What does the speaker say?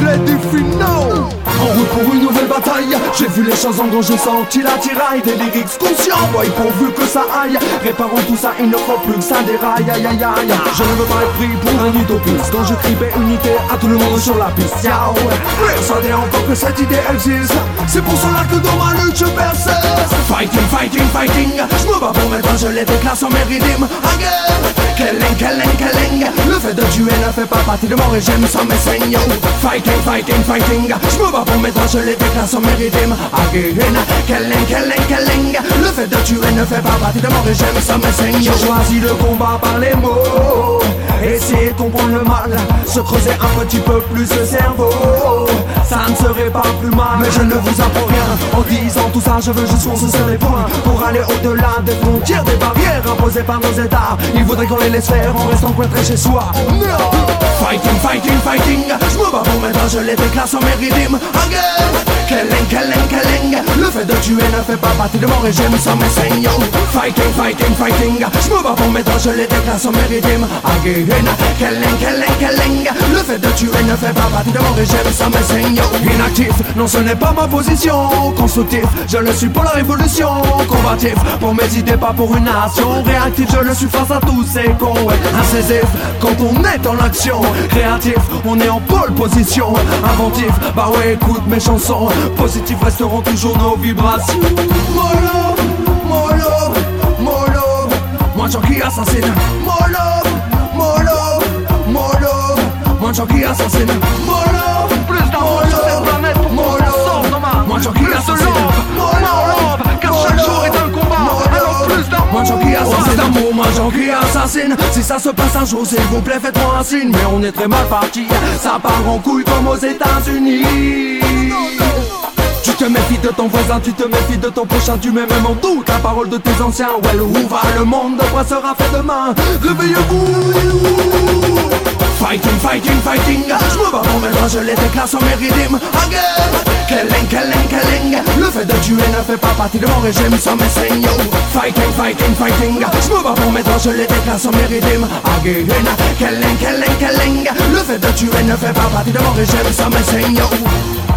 ready for now. En route pour une nouvelle bataille, j'ai vu les choses en gros, j'ai senti la tiraille. Des lyrics conscients, boy, pourvu que ça aille. Réparons tout ça, il ne faut plus que ça déraille. Aïe aïe aïe, je ne veux pas être pris pour un utopiste. Quand je crie unité à tout le monde sur la piste. Persuadé encore que cette idée existe. C'est pour cela que dans ma lutte je persiste. Fighting, fighting, fighting. Je me bats pour mettre un gelé des classes en méridim. Again, kelling, kelling, kelling. Le fait de tuer ne fait pas partie de mon régime sans mes saignes. Fighting, fighting, fighting. Je me bats pour mettre un gelé des classes en méridim. Again, kelling, kelling, kelling. Le fait de tuer ne fait pas partie de mon régime sans mes saignes. J'ai choisi le combat par les mots. Essayer de comprendre le mal, se creuser un petit peu plus le cerveau. Ça ne serait pas plus mal, mais je ne vous apprends rien. En disant tout ça, je veux juste qu'on se serre les poings pour aller au-delà des frontières, des barrières imposées par nos états. Ils voudraient qu'on les laisse faire en restant coincés chez soi. No. Fighting, fighting, fighting. Je me bats pour mettre un gelé des classes en méridim. Again, kelling, kelling, kelling. Le fait de tuer ne fait pas partie de mon régime sans mes saignes. Fighting, fighting, fighting. Je me bats pour mettre un gelé des classes en méridim. Again, kelling, kelling, kelling. Le fait de tuer ne fait pas partie de mon régime sans mes saignes. Inactif, non ce n'est pas ma position. Constructif, je le suis pour la révolution. Combatif, pour mes idées pas pour une nation. Réactif, je le suis face à tous ces cons. Incisif, quand on est en action. Créatif, on est en pole position. Inventif, bah ouais écoute mes chansons. Positifs resteront toujours nos vibrations. Molo, molo, molo. Moi qui assassine. Molo, molo, molo. Moi qui assassine. Molo, Plus d'amour sur cette planète pour qu'on s'en sorte, Thomas. moi qui Plus de assassine. love, car chaque jour est un combat. Alors plus d'amour. Moi qui assassine, d'amour, moi qui assassine. Si ça se passe un jour, s'il vous plaît, faites-moi un signe. Mais on est très mal parti, ça part en couille comme aux États-Unis. Tu te méfies de ton voisin, tu te méfies de ton prochain. Tu mets même en doute la parole de tes anciens. Well, où va le monde, de quoi sera fait demain? Réveillez-vous. Fighting, fighting, fighting. Je me bats pour mettre un gelé des classes en méridim. Again, kelling, kelling, kelling. Le fait de tuer ne fait pas partie de mon régime sans mes saignes. Fighting, fighting, fighting. Je me bats pour mettre un gelé des classes en méridim. Again, kelling, kelling, kelling. Le fait de tuer ne fait pas partie de mon régime sans mes saignes.